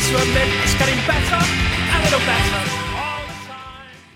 to admit it's getting better, a little better.